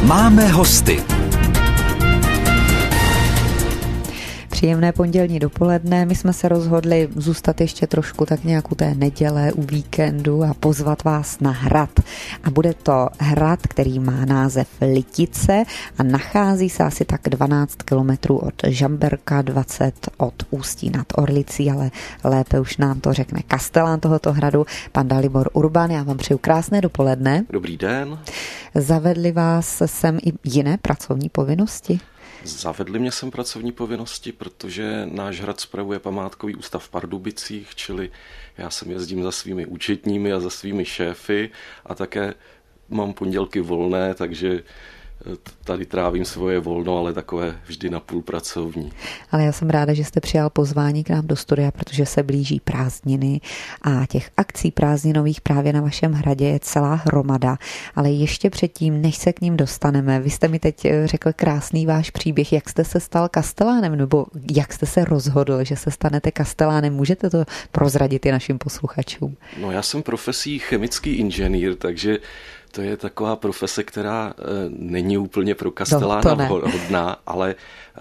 Máme hosty. Příjemné pondělní dopoledne. My jsme se rozhodli zůstat ještě trošku tak nějak u té neděle, u víkendu a pozvat vás na hrad. A bude to hrad, který má název Litice a nachází se asi tak 12 kilometrů od Žamberka, 20 od Ústí nad Orlicí, ale lépe už nám to řekne kastelán tohoto hradu, pan Dalibor Urban. Já vám přeju krásné dopoledne. Dobrý den. Zavedli vás sem i jiné pracovní povinnosti? Zavedli mě sem pracovní povinnosti, protože náš hrad spravuje památkový ústav v Pardubicích, čili já sem jezdím za svými účetními a za svými šéfy a také mám pondělky volné, takže tady trávím svoje volno, ale takové vždy napůl pracovní. Ale já jsem ráda, že jste přijal pozvání k nám do studia, protože se blíží prázdniny a těch akcí prázdninových právě na vašem hradě je celá hromada. Ale ještě předtím, než se k ním dostaneme, vy jste mi teď řekl krásný váš příběh, jak jste se stal kastelánem, nebo jak jste se rozhodl, že se stanete kastelánem. Můžete to prozradit i našim posluchačům? No, já jsem profesí chemický inženýr, takže to je taková profese, která není úplně pro kastelána hodná, ale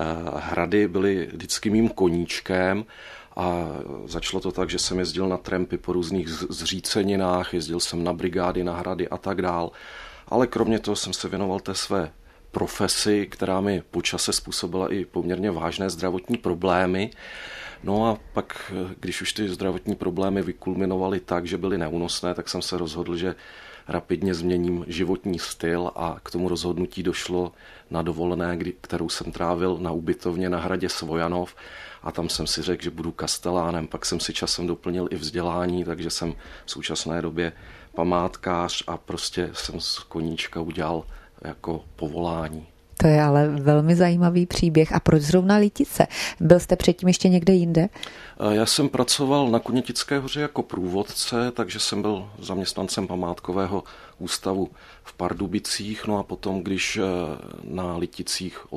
hrady byly vždycky mým koníčkem a začalo to tak, že jsem jezdil na trampy po různých zříceninách, jezdil jsem na brigády, na hrady a tak dál, ale kromě toho jsem se věnoval té své profesi, která mi po čase způsobila i poměrně vážné zdravotní problémy. No a pak, když už ty zdravotní problémy vykulminovaly tak, že byly neúnosné, tak jsem se rozhodl, že rapidně změním životní styl a k tomu rozhodnutí došlo na dovolené, kterou jsem trávil na ubytovně na hradě Svojanov a tam jsem si řekl, že budu kastelánem. Pak jsem si časem doplnil i vzdělání, takže jsem v současné době památkář a prostě jsem z koníčka udělal jako povolání. To je ale velmi zajímavý příběh. A proč zrovna Litice? Byl jste předtím ještě někde jinde? Já jsem pracoval na Kunetické hoře jako průvodce, takže jsem byl zaměstnancem památkového ústavu v Pardubicích. No a potom, když na Liticích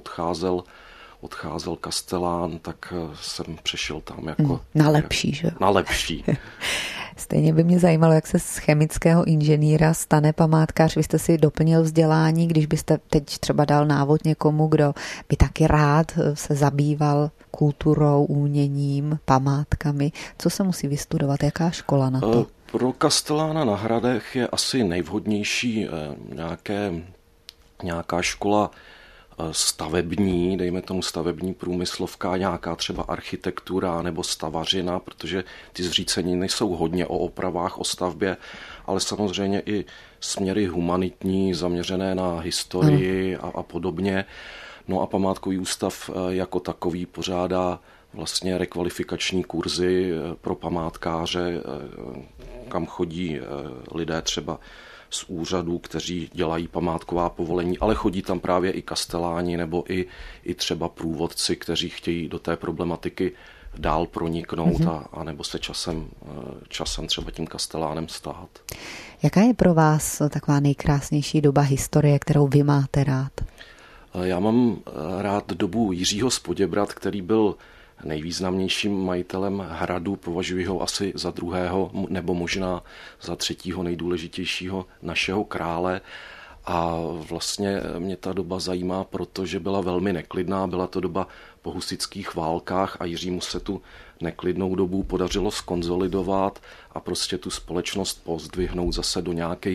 odcházel kastelán, tak jsem přešel tam jako... Na lepší, že? Na lepší. Stejně by mě zajímalo, jak se z chemického inženýra stane památkář. Vy jste si doplnil vzdělání, když byste teď třeba dal návod někomu, kdo by taky rád se zabýval kulturou, uměním, památkami. Co se musí vystudovat? Jaká škola na to? Pro kastelána na hradech je asi nejvhodnější nějaká škola stavební, dejme tomu stavební průmyslovka, nějaká třeba architektura nebo stavařina, protože ty zříceniny jsou hodně o opravách, o stavbě, ale samozřejmě i směry humanitní, zaměřené na historii a podobně. No a památkový ústav jako takový pořádá vlastně rekvalifikační kurzy pro památkáře, kam chodí lidé třeba z úřadů, kteří dělají památková povolení, ale chodí tam právě i kasteláni nebo i třeba průvodci, kteří chtějí do té problematiky dál proniknout a nebo se časem třeba tím kastelánem stát. Jaká je pro vás taková nejkrásnější doba historie, kterou vy máte rád? Já mám rád dobu Jiřího z Poděbrad, který byl nejvýznamnějším majitelem hradu, považuji ho asi za druhého nebo možná za třetího nejdůležitějšího našeho krále. A vlastně mě ta doba zajímá, protože byla velmi neklidná, byla to doba po husitských válkách a Jiřímu se tu neklidnou dobu podařilo skonzolidovat a prostě tu společnost pozdvihnout zase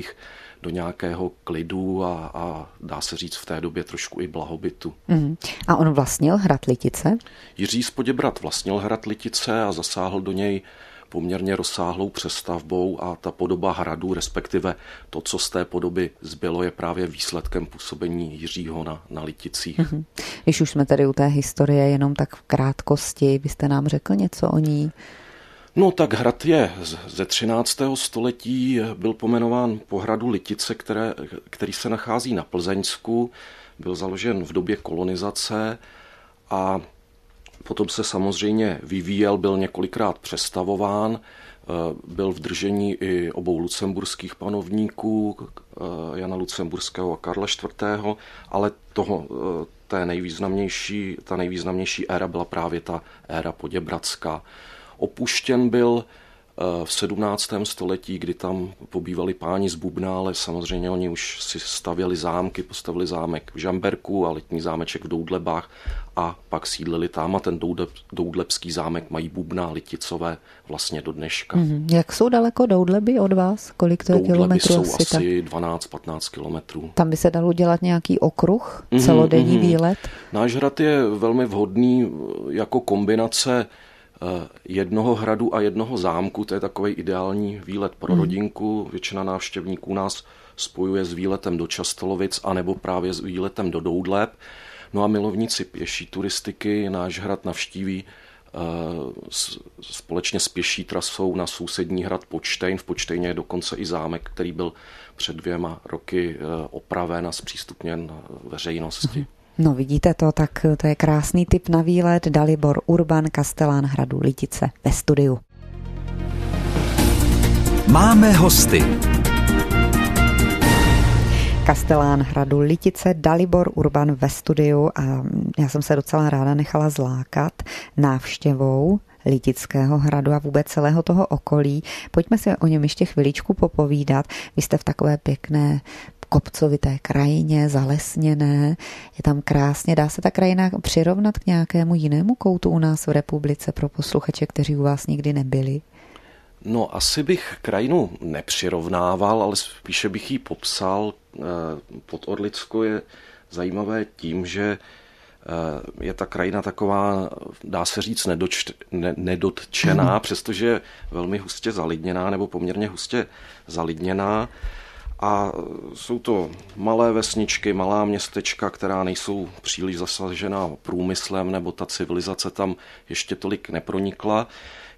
do nějakého klidu a dá se říct v té době trošku i blahobytu. A on vlastnil hrad Litice? Jiří z Poděbrad vlastnil hrad Litice a zasáhl do něj poměrně rozsáhlou přestavbou a ta podoba hradu, respektive to, co z té podoby zbylo, je právě výsledkem působení Jiřího na Liticích. Když už jsme tady u té historie, jenom tak v krátkosti, byste nám řekl něco o ní? No tak hrad je ze 13. století, byl pomenován po hradu Litice, který se nachází na Plzeňsku, byl založen v době kolonizace a potom se samozřejmě vyvíjel, byl několikrát přestavován, byl v držení i obou lucemburských panovníků, Jana Lucemburského a Karla IV., ale ta nejvýznamnější éra byla právě ta éra poděbradská. Opuštěn byl v 17. století, kdy tam pobývali páni z Bubna, ale samozřejmě oni už si stavěli zámky, postavili zámek v Žamberku a letní zámeček v Doudlebách a pak sídlili tam a ten Doudlebský zámek mají Bubna, Liticové vlastně do dneška. Jak jsou daleko Doudleby od vás? Kolik to je kilometrů? Doudleby jsou asi 12-15 kilometrů. Tam by se dalo dělat nějaký okruh, celodenní výlet? Náš hrad je velmi vhodný jako kombinace jednoho hradu a jednoho zámku, to je takový ideální výlet pro rodinku. Většina návštěvníků nás spojuje s výletem do Častolovic anebo právě s výletem do Doudleb. No a milovníci pěší turistiky náš hrad navštíví společně s pěší trasou na sousední hrad Podštejn. V Podštejně je dokonce i zámek, který byl před 2 roky opraven a zpřístupněn veřejnosti. No vidíte to, tak to je krásný tip na výlet. Dalibor Urban, kastelán hradu Litice ve studiu. Máme hosty. Kastelán hradu Litice Dalibor Urban ve studiu a já jsem se docela ráda nechala zlákat návštěvou Litického hradu a vůbec celého toho okolí. Pojďme si o něm ještě chviličku popovídat. Vy jste v takové pěkné kopcovité krajině, zalesněné, je tam krásně. Dá se ta krajina přirovnat k nějakému jinému koutu u nás v republice pro posluchače, kteří u vás nikdy nebyli? No, asi bych krajinu nepřirovnával, ale spíše bych ji popsal. Podorlicko je zajímavé tím, že je ta krajina taková, dá se říct, nedotčená, přestože je velmi hustě zalidněná nebo poměrně hustě zalidněná. A jsou to malé vesničky, malá městečka, která nejsou příliš zasažená průmyslem, nebo ta civilizace tam ještě tolik nepronikla.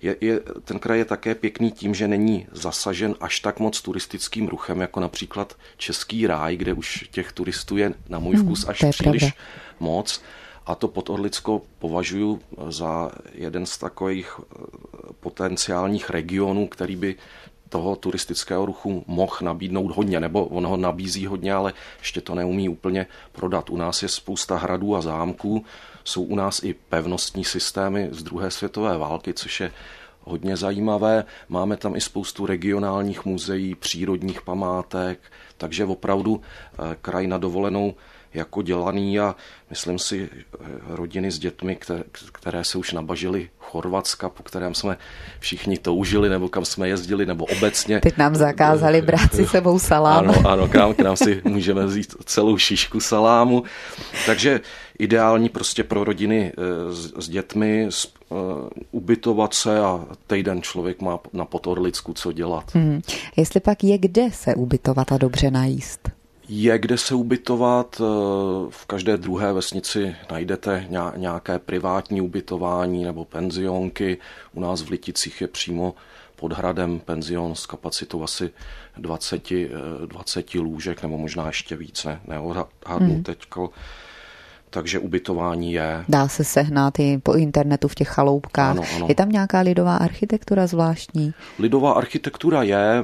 Ten kraj je také pěkný tím, že není zasažen až tak moc turistickým ruchem, jako například Český ráj, kde už těch turistů je na můj vkus až příliš moc. A to Podorlicko považuji za jeden z takových potenciálních regionů, který by toho turistického ruchu mohl nabídnout hodně, nebo on ho nabízí hodně, ale ještě to neumí úplně prodat. U nás je spousta hradů a zámků, jsou u nás i pevnostní systémy z druhé světové války, což je hodně zajímavé. Máme tam i spoustu regionálních muzeí, přírodních památek, takže opravdu kraj na dovolenou jako dělaný a myslím si rodiny s dětmi, které se už nabažily Chorvatska, po kterém jsme všichni toužili, nebo kam jsme jezdili, nebo obecně. Teď nám zakázali brát si sebou salám. Ano, k nám si můžeme vzít celou šišku salámu. Takže ideální prostě pro rodiny s dětmi ubytovat se a týden člověk má na Podorlicku co dělat. Jestli pak je kde se ubytovat a dobře najíst? Je kde se ubytovat, v každé druhé vesnici najdete nějaké privátní ubytování nebo penzionky. U nás v Liticích je přímo pod hradem penzion s kapacitou asi 20 lůžek nebo možná ještě více, neodhadnu teďko. Takže ubytování je. Dá se sehnat i po internetu v těch chaloupkách. Ano. Je tam nějaká lidová architektura zvláštní? Lidová architektura je,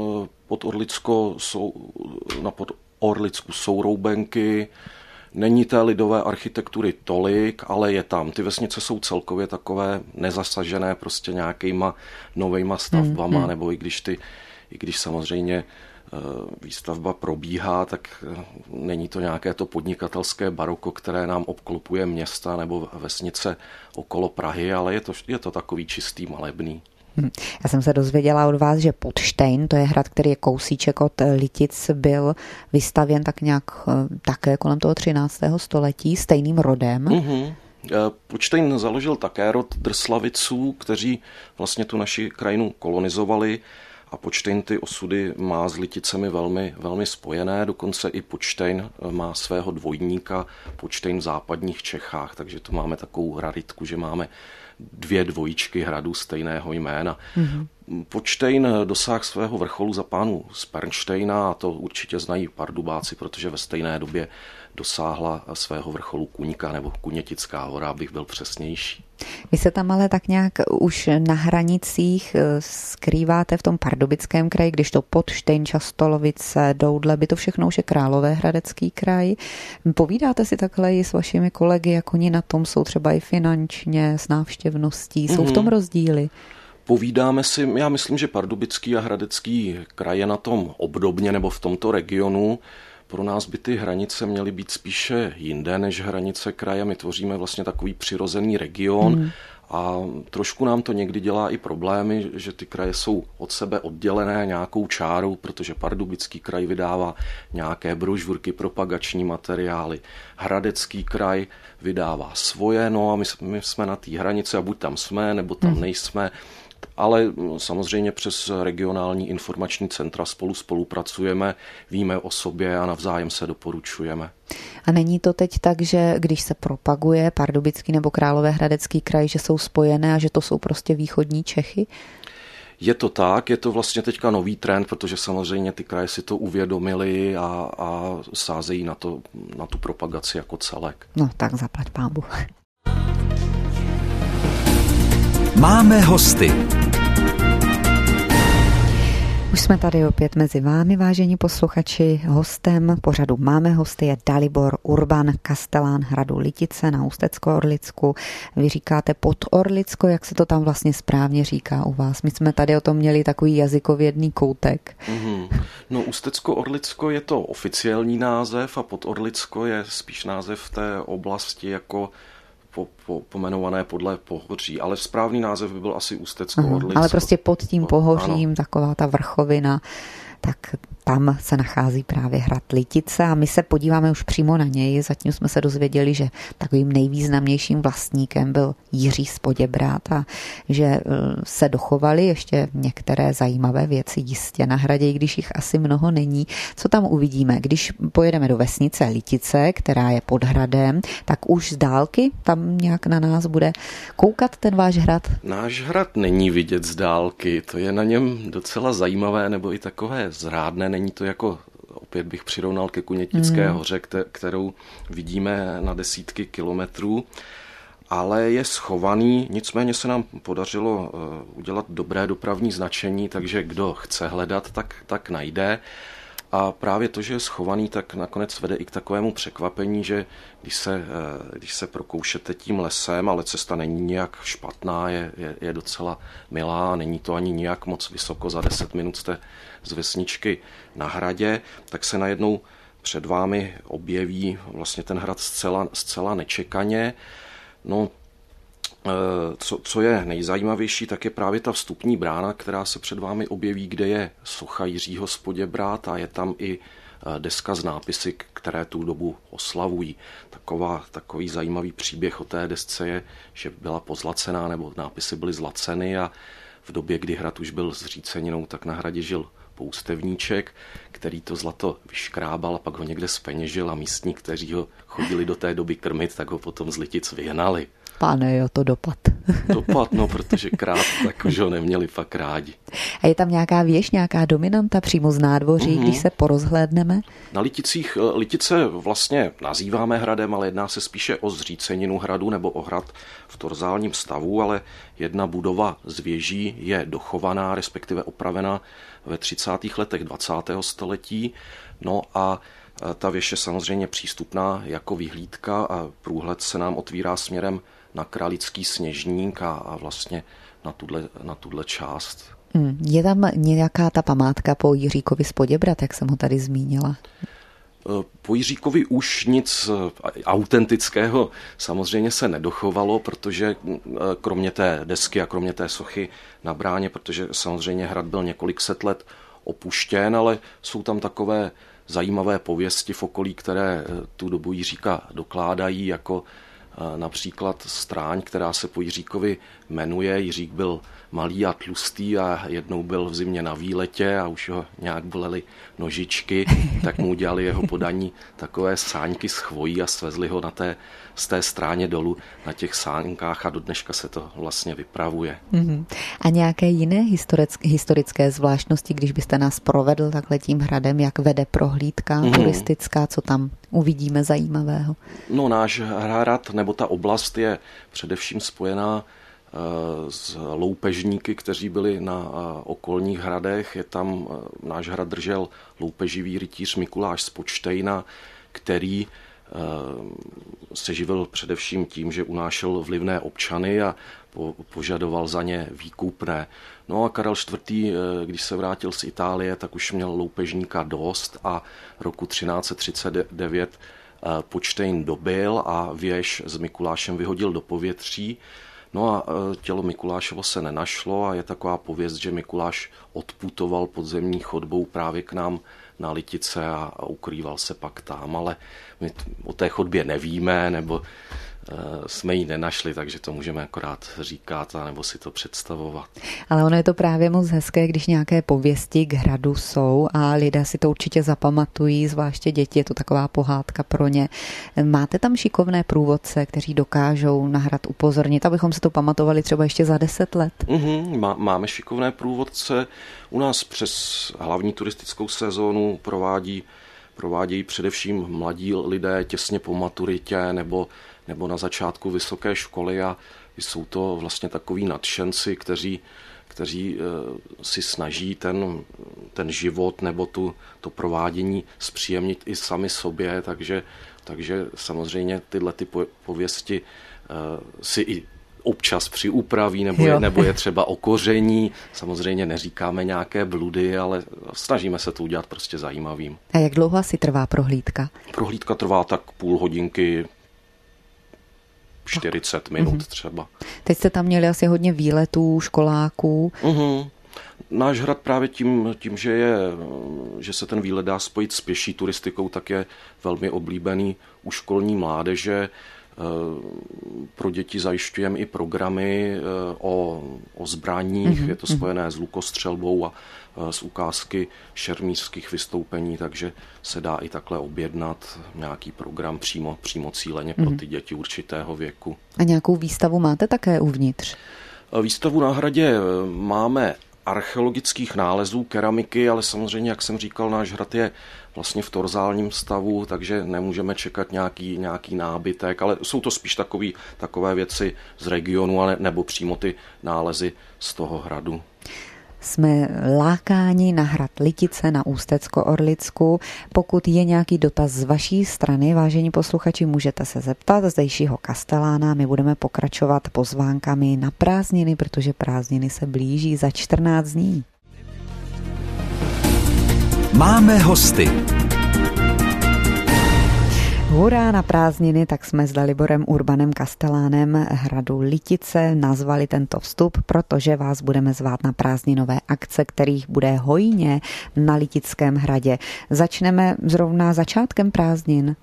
na Podorlicku jsou roubenky, není té lidové architektury tolik, ale je tam. Ty vesnice jsou celkově takové nezasažené prostě nějakýma novejma stavbama, nebo i když samozřejmě výstavba probíhá, tak není to nějaké to podnikatelské baroko, které nám obklopuje města nebo vesnice okolo Prahy, ale je to takový čistý malebný. Já jsem se dozvěděla od vás, že Podštejn, to je hrad, který je kousíček od Litic, byl vystavěn tak nějak také kolem toho 13. století stejným rodem. Podštejn založil také rod Drslaviců, kteří vlastně tu naši krajinu kolonizovali a Podštejn ty osudy má s Liticemi velmi, velmi spojené, dokonce i Podštejn má svého dvojníka, Podštejn v západních Čechách, takže tu máme takovou raritku, že máme 2 dvojičky hradů stejného jména. Podštejn dosáhl svého vrcholu za pánů z Pernštejna a to určitě znají Pardubáci, protože ve stejné době dosáhla svého vrcholu Kuňka nebo Kunětická hora, abych byl přesnější. Vy se tam ale tak nějak už na hranicích skrýváte v tom Pardubickém kraji, když to Podštejn, Častolovice, Doudleby, to všechno už je Královéhradecký kraj. Povídáte si takhle i s vašimi kolegy, jak oni na tom jsou třeba i finančně, s návštěvností, jsou v tom rozdíly? Povídáme si, já myslím, že Pardubický a Hradecký kraj je na tom obdobně nebo v tomto regionu. Pro nás by ty hranice měly být spíše jinde než hranice kraje. My tvoříme vlastně takový přirozený region a trošku nám to někdy dělá i problémy, že ty kraje jsou od sebe oddělené nějakou čárou, protože Pardubický kraj vydává nějaké brožurky, propagační materiály. Hradecký kraj vydává svoje, no a my jsme na té hranici a buď tam jsme, nebo tam nejsme. Ale samozřejmě přes regionální informační centra spolupracujeme, víme o sobě a navzájem se doporučujeme. A není to teď tak, že když se propaguje Pardubický nebo Královéhradecký kraj, že jsou spojené a že to jsou prostě východní Čechy? Je to tak, je to vlastně teďka nový trend, protože samozřejmě ty kraje si to uvědomili a sázejí na tu propagaci jako celek. No tak zaplať pánbu. Máme hosty. Už jsme tady opět mezi vámi, vážení posluchači. Hostem pořadu Máme hosty je Dalibor Urban, kastelán hradu Litice na Ústecko-Orlicku. Vy říkáte Podorlicko, jak se to tam vlastně správně říká u vás? My jsme tady o tom měli takový jazykovědný koutek. No, Ústecko-Orlicko je to oficiální název a Podorlicko je spíš název té oblasti jako pomenované podle pohoří, ale správný název by byl asi Ústecko-Orlicko. Ale prostě pod tím pohořím, ano. Taková ta vrchovina, tak tam se nachází právě hrad Litice a my se podíváme už přímo na něj. Zatím jsme se dozvěděli, že takovým nejvýznamnějším vlastníkem byl Jiří z Poděbrad a že se dochovaly ještě některé zajímavé věci jistě na hradě, i když jich asi mnoho není. Co tam uvidíme? Když pojedeme do vesnice Litice, která je pod hradem, tak už z dálky tam nějak na nás bude koukat ten váš hrad? Náš hrad není vidět z dálky, to je na něm docela zajímavé nebo i takové zrádné. Není to jako, opět bych přirovnal ke Kunětické hoře, kterou vidíme na desítky kilometrů, ale je schovaný, nicméně se nám podařilo udělat dobré dopravní značení, takže kdo chce hledat, tak najde. A právě to, že je schovaný, tak nakonec vede i k takovému překvapení, že když se prokoušete tím lesem, ale cesta není nějak špatná, je docela milá, není to ani nějak moc vysoko, za 10 minut jste z vesničky na hradě, tak se najednou před vámi objeví vlastně ten hrad zcela nečekaně. No, co je nejzajímavější, tak je právě ta vstupní brána, která se před vámi objeví, kde je socha Jiřího z Poděbrad a je tam i deska s nápisy, které tu dobu oslavují. Takový zajímavý příběh o té desce je, že byla pozlacená, nebo nápisy byly zlaceny a v době, kdy hrad už byl zříceninou, tak na hradě žil poustevníček, který to zlato vyškrábal a pak ho někde zpeněžil a místní, kteří ho chodili do té doby krmit, tak ho potom z Litic vyhnali. Pane, jo, to dopad. Dopad, no, protože krát tak už ho neměli fakt rádi. A je tam nějaká věž, nějaká dominanta přímo z nádvoří, když se porozhlédneme? Na Liticích Litice vlastně nazýváme hradem, ale jedná se spíše o zříceninu hradu nebo o hrad v torzálním stavu, ale jedna budova z věží je dochovaná, respektive opravená ve 30. letech 20. století. No a ta věž je samozřejmě přístupná jako vyhlídka a průhled se nám otvírá směrem na Kralický Sněžník a vlastně na tuhle část. Je tam nějaká ta památka po Jiříkovi z Poděbrad, jak jsem ho tady zmínila? Po Jiříkovi už nic autentického samozřejmě se nedochovalo, protože kromě té desky a kromě té sochy na bráně, protože samozřejmě hrad byl několik set let opuštěn, ale jsou tam takové zajímavé pověsti v okolí, které tu dobu Jiříka dokládají, jako například Stráň, která se po Jiříkovi jmenuje. Jiřík byl malý a tlustý a jednou byl v zimě na výletě a už ho nějak bolely nožičky, tak mu udělali jeho podaní takové sáňky z chvojí a svezli ho z té Stráně dolů na těch sáňkách a do dneška se to vlastně vypravuje. A nějaké jiné historické zvláštnosti, když byste nás provedl takhle tím hradem, jak vede prohlídka turistická, co tam uvidíme zajímavého? No, náš hrad nebo ta oblast je především spojená s loupežníky, kteří byli na okolních hradech. Je tam, náš hrad držel loupeživý rytíř Mikuláš z Počtejna, který se živil především tím, že unášel vlivné občany a požadoval za ně výkupné. No a Karel IV., když se vrátil z Itálie, tak už měl loupežníka dost a roku 1339 Počtejn dobil a věž s Mikulášem vyhodil do povětří. No a tělo Mikulášovo se nenašlo a je taková pověst, že Mikuláš odputoval podzemní chodbou právě k nám na Litice a ukrýval se pak tam, ale my o té chodbě nevíme, nebo jsme ji nenašli, takže to můžeme akorát říkat a nebo si to představovat. Ale ono je to právě moc hezké, když nějaké pověsti k hradu jsou a lidé si to určitě zapamatují, zvláště děti, je to taková pohádka pro ně. Máte tam šikovné průvodce, kteří dokážou na hrad upozornit, abychom si to pamatovali třeba ještě za 10 let? Máme šikovné průvodce. U nás přes hlavní turistickou sezónu provádějí především mladí lidé těsně po maturitě nebo na začátku vysoké školy a jsou to vlastně takoví nadšenci, kteří si snaží ten život nebo to provádění zpříjemnit i sami sobě, takže samozřejmě tyhle ty pověsti si i občas přiupraví nebo je třeba okoření. Samozřejmě neříkáme nějaké bludy, ale snažíme se to udělat prostě zajímavým. A jak dlouho asi trvá prohlídka? Prohlídka trvá tak půl hodinky, 40 minut třeba. Teď jste tam měli asi hodně výletů, školáků. Náš hrad právě tím, že se ten výlet dá spojit s pěší turistikou, tak je velmi oblíbený u školní mládeže. Pro děti zajišťujeme i programy o zbraních, je to spojené s lukostřelbou a z ukázky šermířských vystoupení, takže se dá i takhle objednat nějaký program přímo cíleně pro ty děti určitého věku. A nějakou výstavu máte také uvnitř? Výstavu na hradě máme archeologických nálezů, keramiky, ale samozřejmě, jak jsem říkal, náš hrad je vlastně v torzálním stavu, takže nemůžeme čekat nějaký nábytek, ale jsou to spíš takové věci z regionu, nebo přímo ty nálezy z toho hradu. Jsme lákáni na hrad Litice, na Ústecko-Orlicku. Pokud je nějaký dotaz z vaší strany, vážení posluchači, můžete se zeptat zdejšího kastelána. My budeme pokračovat pozvánkami na prázdniny, protože prázdniny se blíží za 14 dní. Máme hosty. Hurá na prázdniny, tak jsme s Daliborem Urbanem Kastelánem hradu Litice nazvali tento vstup, protože vás budeme zvát na prázdninové akce, kterých bude hojně na Litickém hradě. Začneme zrovna začátkem prázdnin.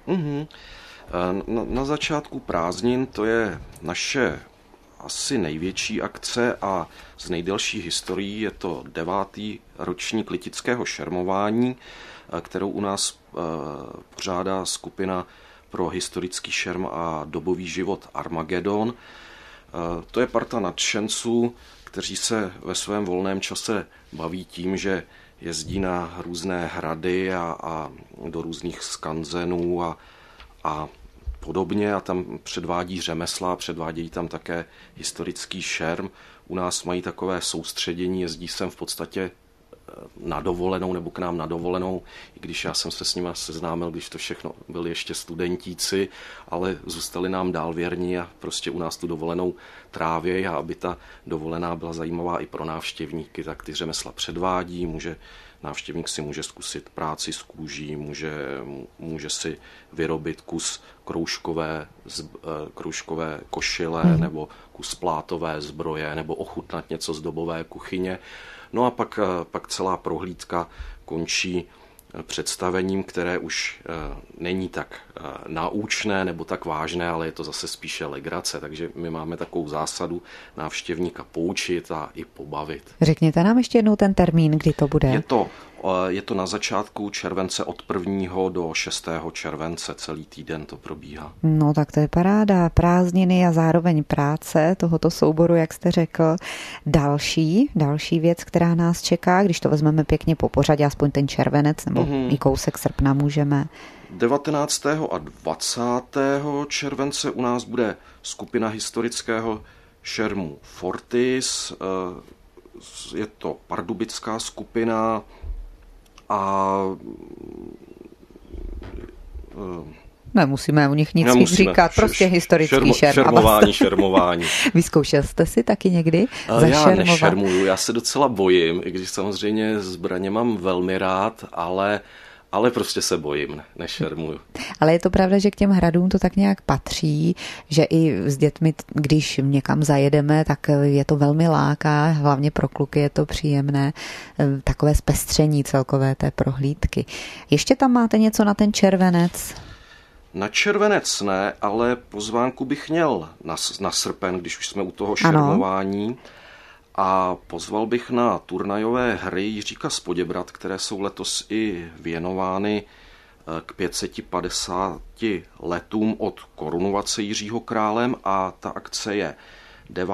Na začátku prázdnin to je naše asi největší akce a z nejdelší historií je to 9. ročník litického šermování, kterou u nás pořádá skupina pro historický šerm a dobový život Armagedon. To je parta nadšenců, kteří se ve svém volném čase baví tím, že jezdí na různé hrady a do různých skanzenů a podobně a tam předvádí řemesla, předvádějí tam také historický šerm. U nás mají takové soustředění, jezdí sem v podstatě na dovolenou nebo k nám na dovolenou, i když já jsem se s nimi seznámil, když to všechno byli ještě studentíci, ale zůstali nám dál věrní a prostě u nás tu dovolenou trávějí a aby ta dovolená byla zajímavá i pro návštěvníky, tak ty řemesla předvádí, návštěvník si může zkusit práci s kůží, může si vyrobit kus kroužkové košile nebo kus plátové zbroje nebo ochutnat něco z dobové kuchyně. No a pak celá prohlídka končí představením, které už není tak náučné nebo tak vážné, ale je to zase spíše legrace. Takže my máme takovou zásadu návštěvníka poučit a i pobavit. Řekněte nám ještě jednou ten termín, kdy to bude. Je to na začátku července od 1. do 6. července, celý týden to probíhá. No tak to je paráda, prázdniny a zároveň práce tohoto souboru, jak jste řekl. Další věc, která nás čeká, když to vezmeme pěkně po pořadě, aspoň ten červenec nebo i kousek srpna můžeme. 19. a 20. července u nás bude skupina historického šermu Fortis, je to pardubická skupina a Nemusíme u nich nic víc říkat, prostě historický šerm. Šermování. Vyzkoušel jste si taky někdy zašermovat? Já nešermuju, já se docela bojím, i když samozřejmě zbraně mám velmi rád, ale prostě se bojím, nešermuju. Ale je to pravda, že k těm hradům to tak nějak patří, že i s dětmi, když někam zajedeme, tak je to velmi láká, hlavně pro kluky je to příjemné, takové zpestření celkové té prohlídky. Ještě tam máte něco na ten červenec? Na červenec ne, ale pozvánku bych měl na srpen, když už jsme u toho šermování. Ano. A pozval bych na turnajové hry Jiříka z Poděbrad, které jsou letos i věnovány k 550 letům od korunovace Jiřího králem a ta akce je 9.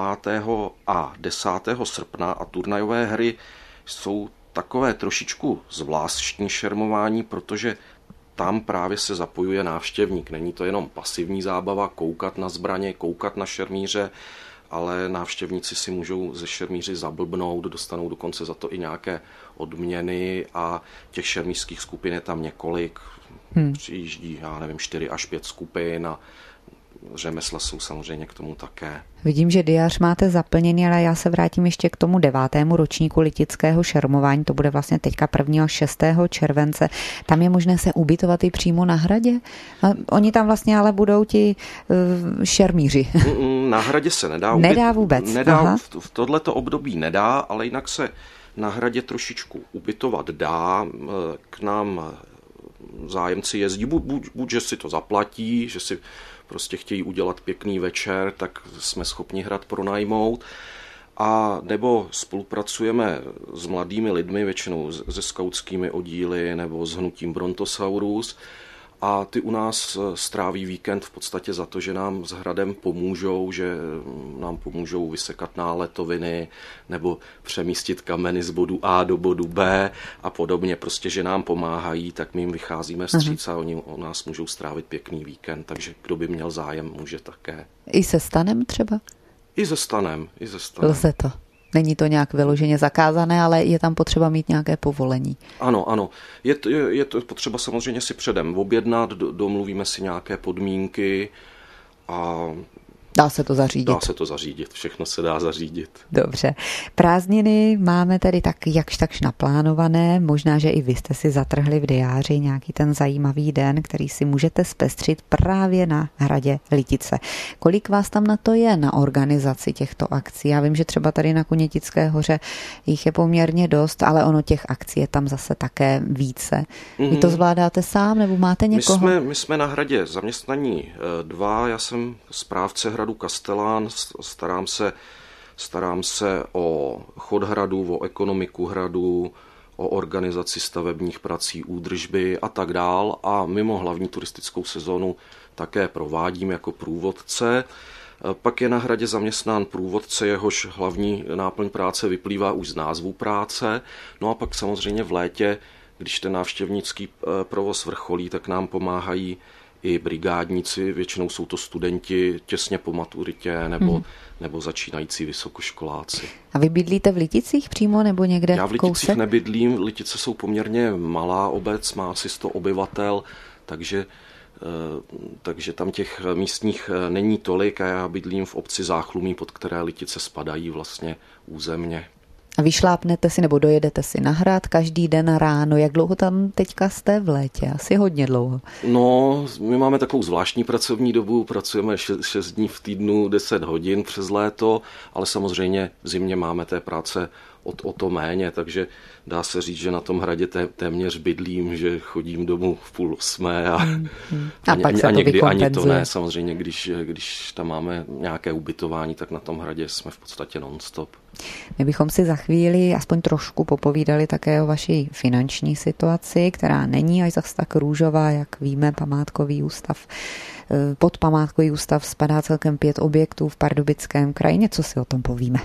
a 10. srpna a turnajové hry jsou takové trošičku zvláštní šermování, protože tam právě se zapojuje návštěvník. Není to jenom pasivní zábava, koukat na zbraně, koukat na šermíře, ale návštěvníci si můžou ze šermíři zablbnout, dostanou dokonce za to i nějaké odměny a těch šermířských skupin je tam několik. Přijíždí, 4 až 5 skupin a řemesla jsou samozřejmě k tomu také. Vidím, že diář máte zaplněný, ale já se vrátím ještě k tomu 9. ročníku litického šermování. To bude vlastně teďka 1. a 6. července. Tam je možné se ubytovat i přímo na hradě? A oni tam vlastně ale budou ti šermíři. Na hradě se nedá. Nedá vůbec? Nedá, v tohleto období nedá, ale jinak se na hradě trošičku ubytovat dá. K nám zájemci jezdí, buď že si to zaplatí, že si prostě chtějí udělat pěkný večer, tak jsme schopni hrad pronajmout. A nebo spolupracujeme s mladými lidmi, většinou se skautskými oddíly nebo s hnutím Brontosaurus. A ty u nás stráví víkend v podstatě za to, že nám s hradem pomůžou, že nám pomůžou vysekat náletoviny nebo přemístit kameny z bodu A do bodu B a podobně. Prostě, že nám pomáhají, tak my jim vycházíme vstříc a oni u nás můžou strávit pěkný víkend. Takže kdo by měl zájem, může také. I se stanem třeba? I se stanem. Lze to. Není to nějak vyloženě zakázané, ale je tam potřeba mít nějaké povolení. Ano. Je to potřeba samozřejmě si předem objednat, domluvíme si nějaké podmínky a dá se to zařídit. Dá se to zařídit, všechno se dá zařídit. Dobře. Prázdniny máme tedy tak jakž takž naplánované, možná, že i vy jste si zatrhli v diáři nějaký ten zajímavý den, který si můžete zpestřit právě na hradě Litice. Kolik vás tam na to je na organizaci těchto akcí? Já vím, že třeba tady na Konětické hoře jich je poměrně dost, ale ono těch akcí je tam zase také více. Vy to zvládáte sám nebo máte někoho? My jsme na hradě zaměstnaní 2, já jsem správce hradu Kastelán, starám se o chod hradu, o ekonomiku hradu, o organizaci stavebních prací, údržby a tak dál. A mimo hlavní turistickou sezonu také provádím jako průvodce. Pak je na hradě zaměstnán průvodce, jehož hlavní náplň práce vyplývá už z názvu práce. No a pak samozřejmě v létě, když ten návštěvnický provoz vrcholí, tak nám pomáhají i brigádníci, většinou jsou to studenti těsně po maturitě nebo začínající vysokoškoláci. A vy bydlíte v Liticích přímo nebo někde Já v Liticích nebydlím, Litice jsou poměrně malá obec, má asi 100 obyvatel, takže tam těch místních není tolik a já bydlím v obci Záchlumí, pod které Litice spadají vlastně územně. A vyšlápnete si nebo dojedete si na hrad každý den ráno. Jak dlouho tam teďka jste v létě? Asi hodně dlouho. No, my máme takovou zvláštní pracovní dobu, pracujeme 6 dní v týdnu, 10 hodin přes léto, ale samozřejmě v zimě máme té práce o to méně, takže dá se říct, že na tom hradě téměř bydlím, že chodím domů v 7:30 a někdy ani to ne. Samozřejmě, když tam máme nějaké ubytování, tak na tom hradě jsme v podstatě non-stop. My bychom si za chvíli aspoň trošku popovídali také o vaší finanční situaci, která není až zas tak růžová, jak víme, památkový ústav. Pod památkový ústav spadá celkem 5 objektů v Pardubickém kraji. Něco si o tom povíme.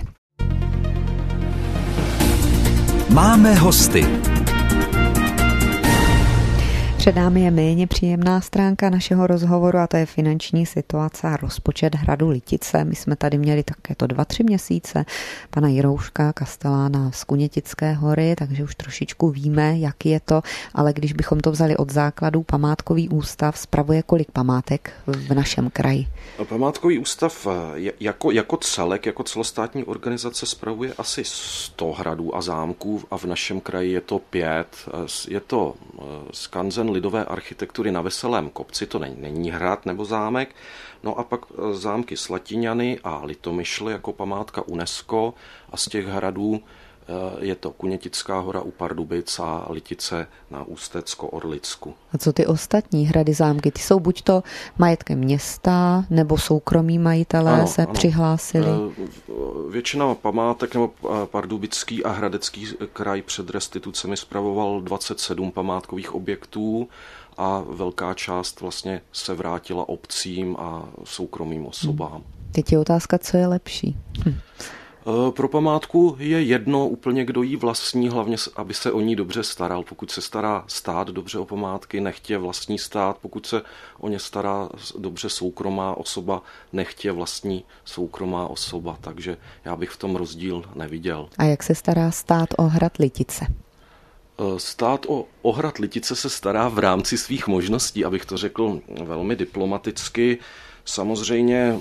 Máme hosty. Před námi je méně příjemná stránka našeho rozhovoru a to je finanční situace a rozpočet hradu Litic. My jsme tady měli také to 2-3 měsíce pana Jirouška, kastelána z Kunětické hory, takže už trošičku víme, jak je to, ale když bychom to vzali od základů, památkový ústav spravuje kolik památek v našem kraji? Památkový ústav jako celek, jako celostátní organizace spravuje asi 100 hradů a zámků a v našem kraji je to 5. Je to skanzen lidové architektury na Veselém kopci, to není hrad nebo zámek, no a pak zámky Slatiňany a Litomyšl jako památka UNESCO a z těch hradů je to Kunětická hora u Pardubic a Litice na Ústecko-Orlicku. A co ty ostatní hrady, zámky? Ty jsou buď to majetkem města, nebo soukromí majitelé se přihlásili? Většina památek nebo Pardubický a Hradecký kraj před restitucemi spravoval 27 památkových objektů a velká část vlastně se vrátila obcím a soukromým osobám. Teď je otázka, co je lepší. Pro památku je jedno úplně, kdo jí vlastní, hlavně, aby se o ní dobře staral. Pokud se stará stát dobře o památky, nechtě vlastní stát. Pokud se o ně stará dobře soukromá osoba, nechtě vlastní soukromá osoba. Takže já bych v tom rozdíl neviděl. A jak se stará stát o hrad Litice? Stát o hrad Litice se stará v rámci svých možností, abych to řekl velmi diplomaticky. Samozřejmě,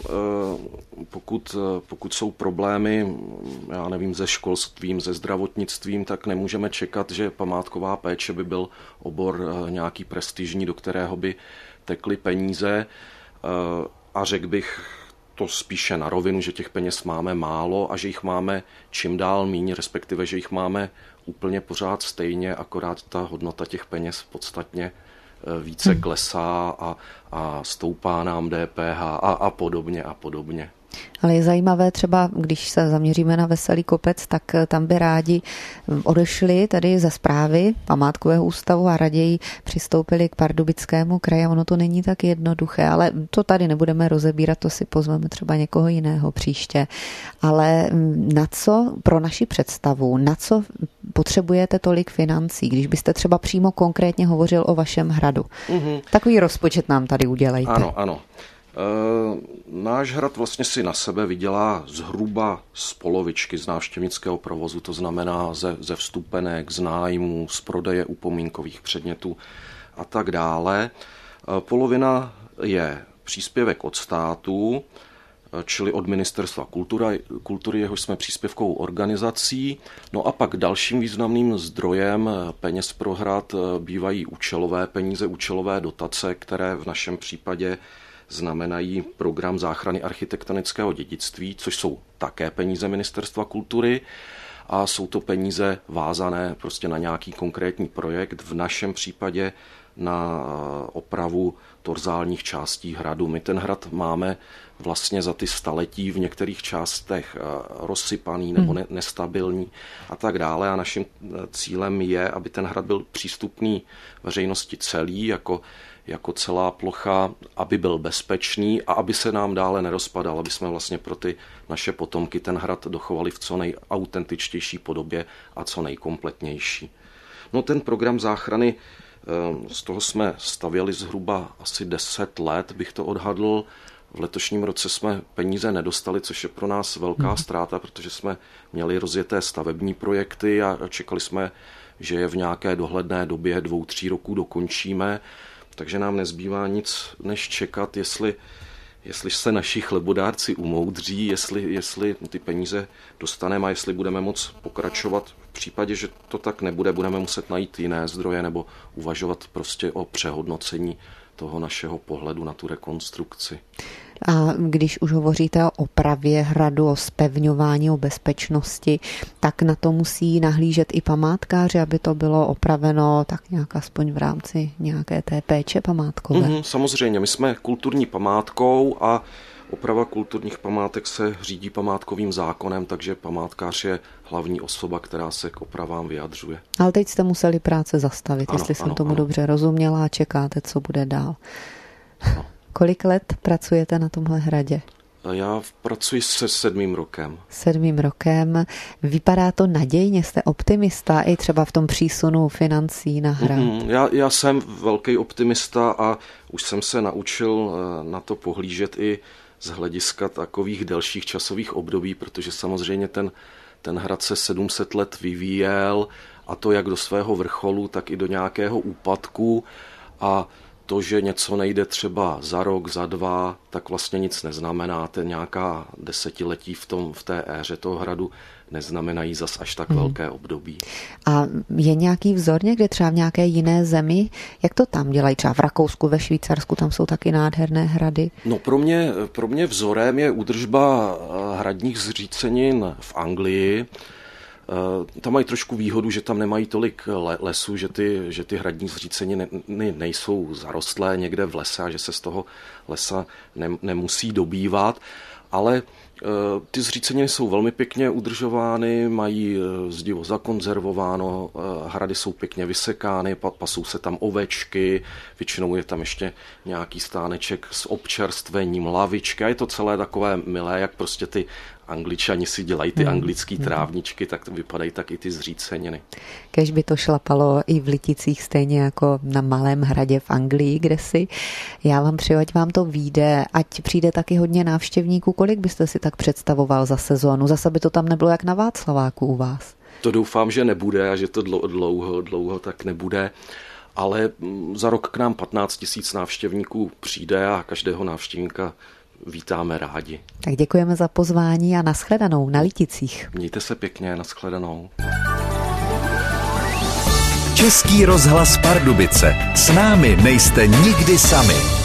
pokud jsou problémy, já nevím, se školstvím, se zdravotnictvím, tak nemůžeme čekat, že památková péče by byl obor nějaký prestižní, do kterého by tekly peníze. A řekl bych to spíše na rovinu, že těch peněz máme málo a že jich máme čím dál míň, respektive, že jich máme úplně pořád stejně, akorát ta hodnota těch peněz podstatně více klesá a stoupá nám DPH a podobně a podobně. Ale je zajímavé třeba, když se zaměříme na Veselý kopec, tak tam by rádi odešli tady ze správy památkového ústavu a raději přistoupili k Pardubickému kraji. Ono to není tak jednoduché, ale to tady nebudeme rozebírat, to si pozveme třeba někoho jiného příště. Ale na co pro naši představu, na co potřebujete tolik financí, když byste třeba přímo konkrétně hovořil o vašem hradu? Takový rozpočet nám tady udělejte. Ano. Náš hrad vlastně si na sebe vydělá zhruba z polovičky z návštěvnického provozu, to znamená ze vstupenek, z nájmů, z prodeje upomínkových předmětů a tak dále. Polovina je příspěvek od státu, čili od Ministerstva kultury, jehož jsme příspěvkovou organizací. No a pak dalším významným zdrojem peněz pro hrad bývají účelové peníze, účelové dotace, které v našem případě znamenají program záchrany architektonického dědictví, což jsou také peníze Ministerstva kultury a jsou to peníze vázané prostě na nějaký konkrétní projekt, v našem případě na opravu torzálních částí hradu. My ten hrad máme vlastně za ty staletí v některých částech rozsypaný nebo nestabilní a tak dále a naším cílem je, aby ten hrad byl přístupný veřejnosti celý, jako celá plocha, aby byl bezpečný a aby se nám dále nerozpadal, aby jsme vlastně pro ty naše potomky ten hrad dochovali v co nejautentičtější podobě a co nejkompletnější. No ten program záchrany, z toho jsme stavěli zhruba asi 10 let, bych to odhadl. V letošním roce jsme peníze nedostali, což je pro nás velká ztráta, protože jsme měli rozjeté stavební projekty a čekali jsme, že je v nějaké dohledné době 2-3 roků dokončíme. Takže nám nezbývá nic, než čekat, jestli se naši chlebodárci umoudří, jestli ty peníze dostaneme a jestli budeme moct pokračovat. V případě, že to tak nebude, budeme muset najít jiné zdroje nebo uvažovat prostě o přehodnocení toho našeho pohledu na tu rekonstrukci. A když už hovoříte o opravě hradu, o zpevňování, o bezpečnosti, tak na to musí nahlížet i památkáři, aby to bylo opraveno tak nějak aspoň v rámci nějaké té péče památkové. Samozřejmě, my jsme kulturní památkou a oprava kulturních památek se řídí památkovým zákonem, takže památkář je hlavní osoba, která se k opravám vyjadřuje. Ale teď jste museli práce zastavit, jestli jsem tomu dobře rozuměla a čekáte, co bude dál. Kolik let pracujete na tomhle hradě? Já pracuji se 7. rokem. 7. rokem. Vypadá to nadějně? Jste optimista i třeba v tom přísunu financí na hrad? Já jsem velký optimista a už jsem se naučil na to pohlížet i z hlediska takových delších časových období, protože samozřejmě ten hrad se 700 let vyvíjel, a to jak do svého vrcholu, tak i do nějakého úpadku, a to, že něco nejde třeba za rok, za 2, tak vlastně nic neznamená. Nějaká desetiletí v té éře toho hradu neznamenají zas až tak velké období. A je nějaký vzor někde třeba v nějaké jiné zemi? Jak to tam dělají? Třeba v Rakousku, ve Švýcarsku, tam jsou taky nádherné hrady? No pro mě vzorem je údržba hradních zřícenin v Anglii. Tam mají trošku výhodu, že tam nemají tolik lesů, že ty hradní zříceniny nejsou zarostlé někde v lese a že se z toho lesa nemusí dobývat, ale ty zříceniny jsou velmi pěkně udržovány, mají zdivo zakonzervováno, hrady jsou pěkně vysekány, pasou se tam ovečky, většinou je tam ještě nějaký stáneček s občerstvením, lavičky a je to celé takové milé, jak prostě ty Angličani si dělají ty anglický trávničky, tak to vypadají tak i ty zříceniny. Kéž by to šlapalo i v Liticích, stejně jako na malém hradě v Anglii, kdesi. Já vám přeju, ať vám to vyjde, ať přijde taky hodně návštěvníků. Kolik byste si tak představoval za sezónu? Zase by to tam nebylo jak na Václaváku u vás. To doufám, že nebude a že to dlouho tak nebude. Ale za rok k nám 15 000 návštěvníků přijde a každého návštěvníka vítáme rádi. Tak děkujeme za pozvání a nashledanou na Liticích. Mějte se pěkně, nashledanou. Český rozhlas Pardubice. S námi nejste nikdy sami.